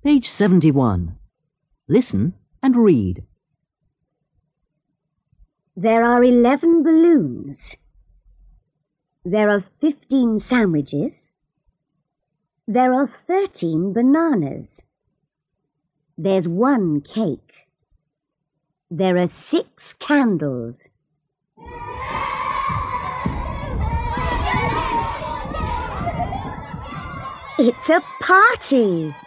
Page 71. Listen and read. There are 11 balloons. There are 15 sandwiches. There are 13 bananas. There's 1 cake. There are 6 candles. It's a party!